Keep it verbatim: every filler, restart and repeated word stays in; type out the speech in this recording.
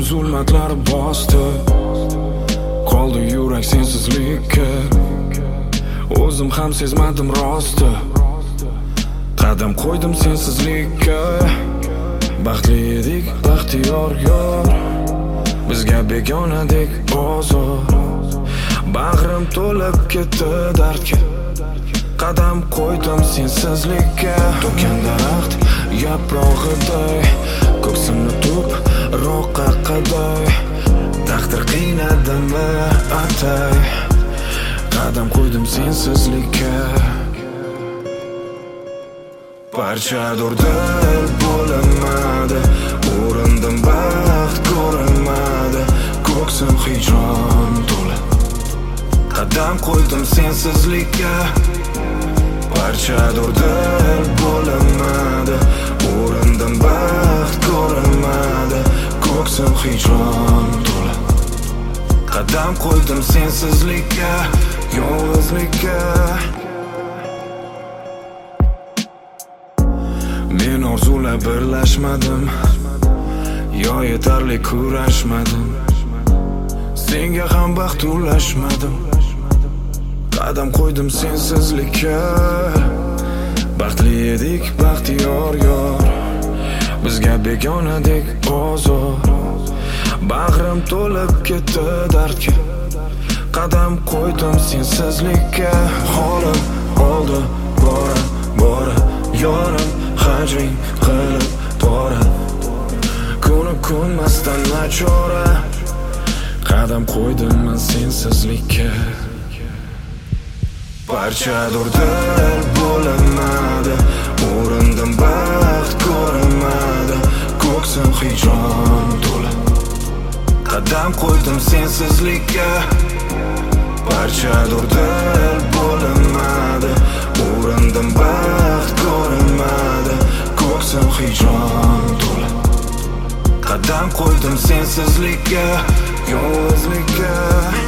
zulmatlar bosdi, qoldi yurak sensizlikka. O'zim ham sezmadim rosti, qadam qo'ydim sensizlikka. Baxtli edik, baxtiyor yor, bizga begonadek ozor. Bag'rim to'lib ketdi dardga, qadam qo'ydim sensizlikka. To'kkan daraxt yaprog'iday, ko'ksimni tuproqqa qaday. Taqdir qiynadimi atay, qadam qo'ydim sensizlikka. Parchadur dil bo'linmadi, urindim baxt ko'rinmadi. Ko'ksim hijron to'la, qadam qo'ydim sensizlikka. Parchadur dil bo'linmadi, urindim baxt ko'rinmadi. Ko'ksim hijron to'la, qadam qo'ydim sensizlikka, yolg'izlikka. Men orzular birlashmadim, yo yetarli kurashmadim. Senga ham baxt ulashmadim, qadam qo'ydim sensizlikka. Baxtli edik, baxtiyor yor, bizga begonadek ozor. Bag'rim to'lib ketdi dardga, qadam qo'ydim sensizlikka. Holim oldi bora bora, yorim hajring qilib bora. Ko'nib ko'nmasdan nachora, qadam qo'ydim men sensizlikka. Parchadur dil bo'linmadi, urindim baxt ko'rinmadi. Ko'ksim hijron to'la, qadam qo'ydim sensizlikka. Parchadur dil bo'linmadi, urindim baxt ko'rinmadi. Ko'ksim hijron to'la, qadam qo'ydim sensizlikka, yolg'izlikka.